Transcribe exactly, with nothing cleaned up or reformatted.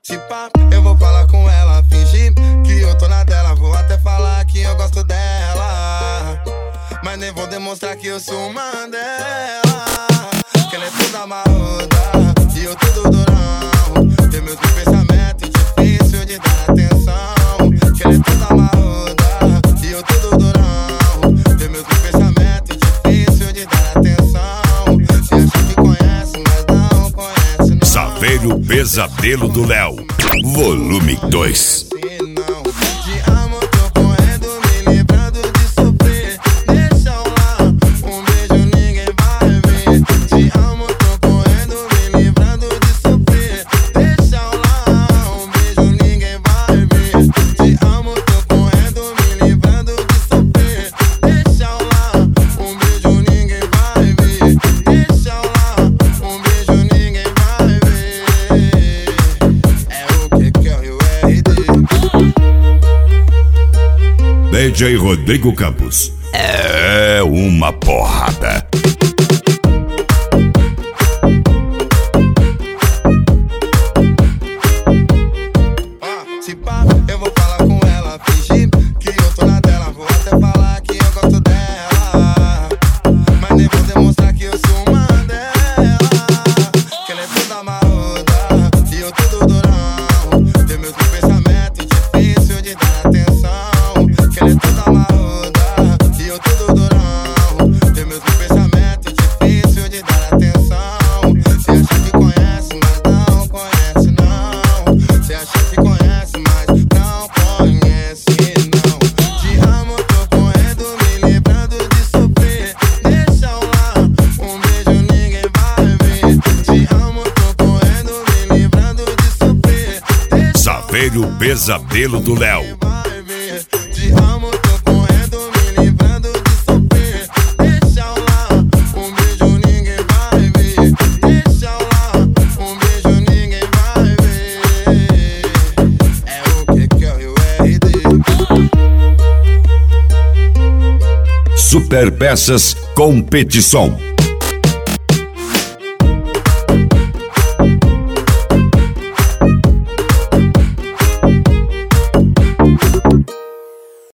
Se pá, eu vou falar com ela, fingir que eu tô na dela. Vou até falar que eu gosto dela, mas nem vou demonstrar que eu sou uma dela. Que ela é toda marruda e eu todo durão. Tem meus pensamentos difícil de dar atenção. Que ela é toda marruda e eu todo durão. Tem meus pensamentos difícil de dar atenção. Se acha que conhece, mas não conhece não. Saveiro Pesadelo do Léo, volume dois. D J Rodrigo Campos é uma porrada. Se pá, eu vou falar com ela, fingir que eu tô na dela. Vou até falar que eu gosto dela, mas nem vou demonstrar que eu sou uma dela. Que ela é toda marruda e eu todo durão. Tem meus pensamentos difícil de dar atenção. Que ela é toda marruda e eu todo durão. Tem meus pensamentos difícil de dar atenção. Cê acha que conhece, mas não conhece não. Cê acha que conhece, mas não conhece não. Te amo, tô correndo, me livrando de sofrer. Deixa eu lá, um beijo ninguém vai ver. Te amo, tô correndo, me livrando de sofrer. Saveiro Pesadelo do Léo. Te amo, tô correndo, me livrando de sofrer. Deixa eu lá, um beijo ninguém vai ver. Deixa eu lá, um beijo ninguém vai ver. É o que que é o R D. Super Peças Competição.